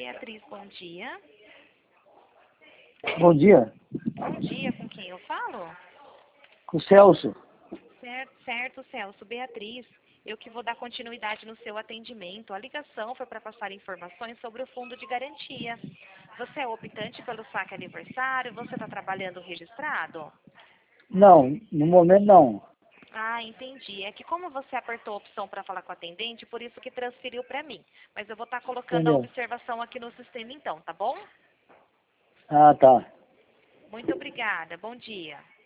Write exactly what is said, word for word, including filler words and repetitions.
Beatriz, bom dia. Bom dia, Bom dia, com quem eu falo? com o Celso. Certo, certo, Celso. Beatriz, eu que vou dar continuidade no seu atendimento. A ligação foi para passar informações sobre o fundo de garantia. Você é optante pelo saque aniversário? Você está trabalhando registrado? Não, no momento não. Ah, entendi. É que como você apertou a opção para falar com o atendente, por isso que transferiu para mim. Mas eu vou estar colocando a Entendeu? observação aqui no sistema então, tá bom? Ah, tá. Muito obrigada. Bom dia.